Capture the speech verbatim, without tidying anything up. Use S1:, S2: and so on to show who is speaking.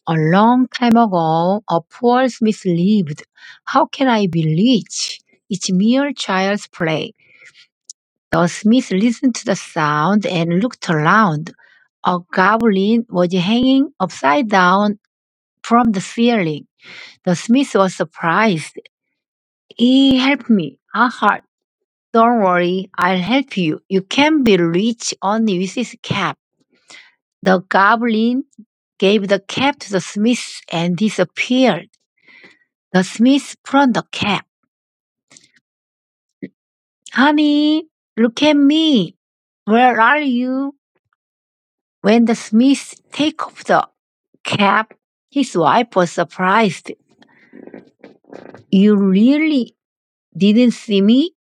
S1: A long time ago, a poor Smith lived. How can I be rich? It's mere child's play. The Smith listened to the sound and looked around. A goblin was hanging upside down from the ceiling. The Smith was surprised. He helped me. Aha, don't worry, I'll help you. You can be rich only with this cap. The goblin gave the cap to the Smith and disappeared. The Smith put on the cap. Honey, look at me. Where are you? When the Smith took off the cap, his wife was surprised. You really didn't see me?